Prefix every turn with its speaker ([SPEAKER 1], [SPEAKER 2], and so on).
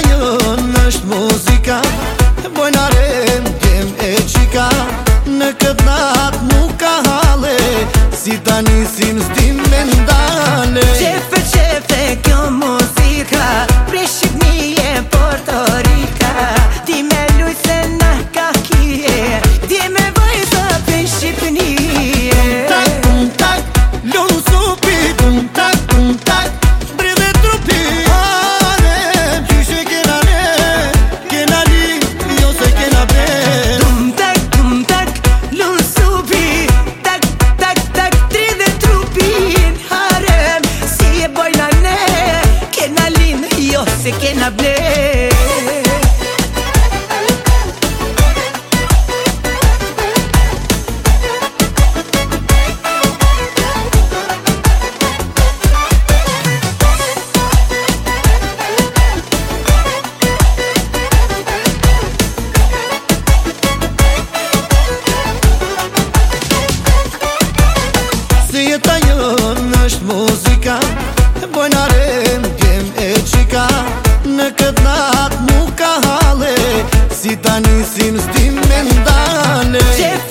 [SPEAKER 1] jonë është muzika, bojnare m'kem e qika. Në këtë natë nuk ka hale, si ta nisim s'dim me ndale.
[SPEAKER 2] Qefe, qefe kjo muzika, prej Shqipnije, Porto Rika. Di me luj se në ka kje, di me vajza prej Shqipnije.
[SPEAKER 1] Tum tak, lunë supi, tum tak, bridhe trupi. Are, qyshe kena li, jo se kena be.
[SPEAKER 2] Tum tak, lunë supi, tak, dridhe trupin. Harem, si e bojna ne, kena lin, jo se kena ble.
[SPEAKER 1] Si jeta jonë është muzika, bojnare m'kem e qika. Në këtë natë nuk ka hale, si ta nisim s'dim me ndale.